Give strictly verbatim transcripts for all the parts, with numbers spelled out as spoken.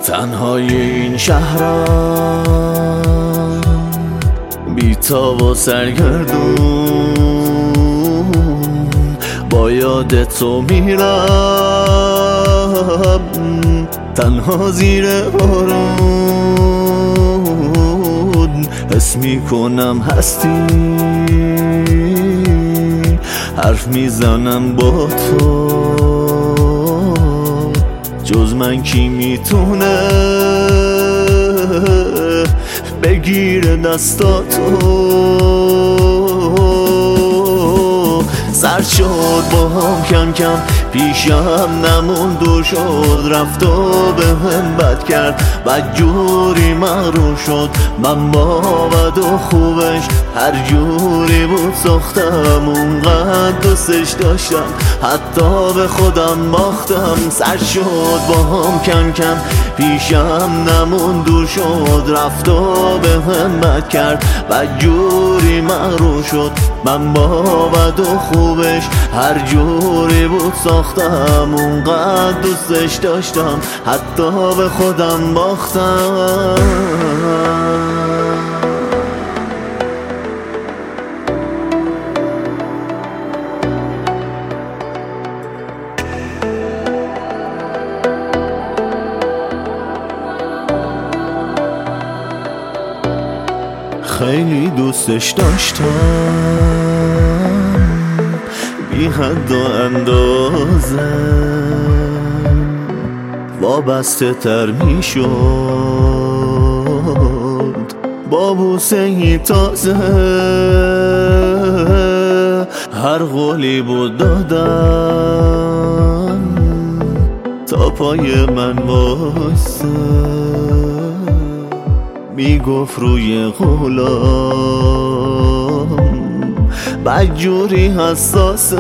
تنهای این شهرم، بی تاب و سرگردون، با یاد تو میرم تنها زیر بارون. حس میکنم هستی، حرف میزنم با تو، جز من کی میتونه بگیره دستاتو. سرد شد با هم کم کم، پیشم نمون دور شد، رفت و به هم بد کرد، بد جوری مغرور شد. من با بد و خوبش هر جوری بود ساختم، اونقدر دوستش داشتم حتی به خودم باختم. سرد شد با هم کم کم، پیشم نمون دور شد، رفت و به هم بد کرد، بد جوری مغرور شد. من با بد و خوبش هر جوری بود ساختم، اونقدر دوستش داشتم حتی به خودم باختم. خیلی دوستش داشتم، بی حد و اندازه، وابسته تر می شد با بوسه ای تازه. هر قولی بود دادم تا پای من واسه، میگفت روی قولم بدجوری حساسه.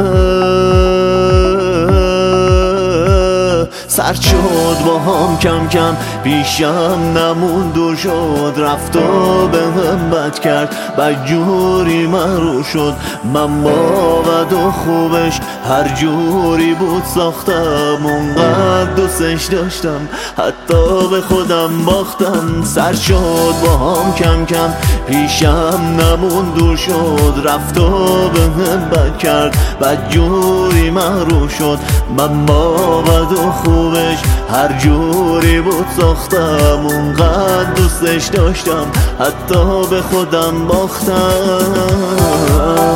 سرد شد با هم کم کم، پیشم نمون دور شد، رفت و به هم بد کرد، بدجوری مغرور شد. من با بد و خوبش هر جوری بود ساختم، اونقدر دوستش داشتم حتی به خودم باختم. سرد شد با هم کم کم، پیشم نمون دور شد، رفت و به هم بد کرد، بدجوری مغرور شد. من با بد و خوبش هر جوری بود ساختم، اونقدر دوستش داشتم حتی به خودم باختم.